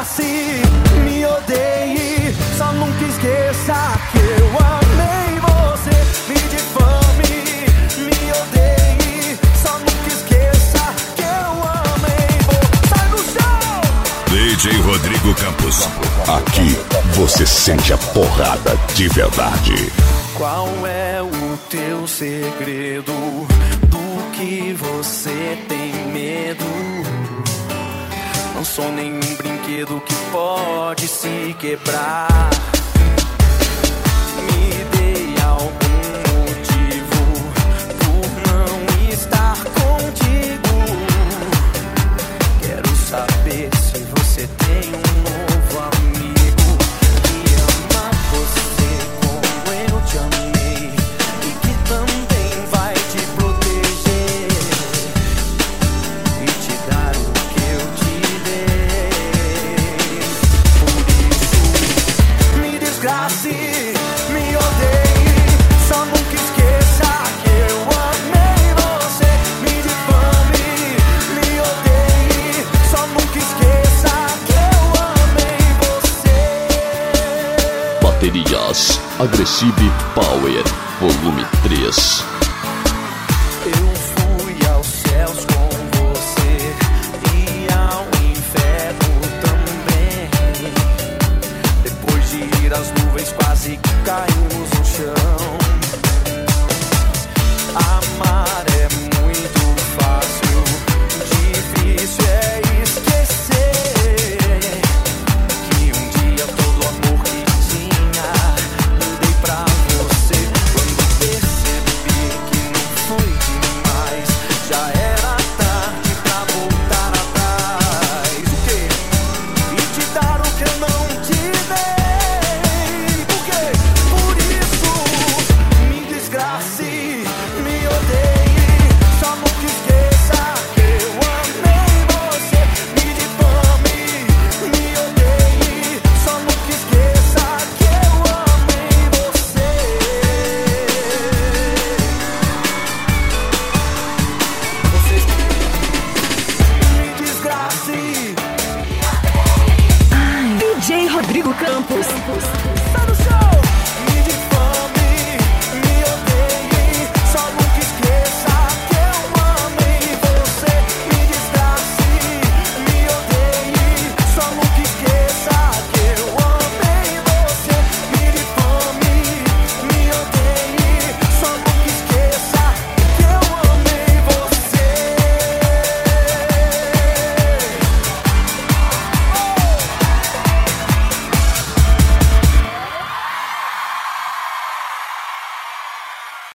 desgrace, me odeie, só nunca esqueça que eu amei você. Me difame, me odeie, só nunca esqueça que eu amei você. Sai do chão! DJ Rodrigo Campos. Aqui você sente a porrada de verdade. Qual é o teu segredo? Do que você tem medo? Não sou nenhum brinquedo que pode se quebrar. Me dê algum motivo por não estar contigo. Quero saber se você tem um novo amigo que ama você como eu te amei e que também vai te proteger e te dar o que eu te dei. Por isso, me desgrace, me odeie, só nunca esqueça que eu amei você. Me difame, me odeie, só nunca esqueça que eu amei você. Baterias Aggressive Power Volume 3. Eu fui aos céus com você e ao inferno também. Depois de ir às nuvens, quase que caímos no chão. Amar é muito fácil, difícil é esquecer que um dia todo o amor que tinha dei pra você. Quando percebi que não foi demais, já era tarde pra voltar atrás. O quê? E te dar o que eu não te dei. Por quê? Por isso, me desgrace, me odeie, só nunca esqueça que eu amei você. Me difame, me odeie, só nunca esqueça que eu amei você. Me desgrace. DJ Rodrigo Campos.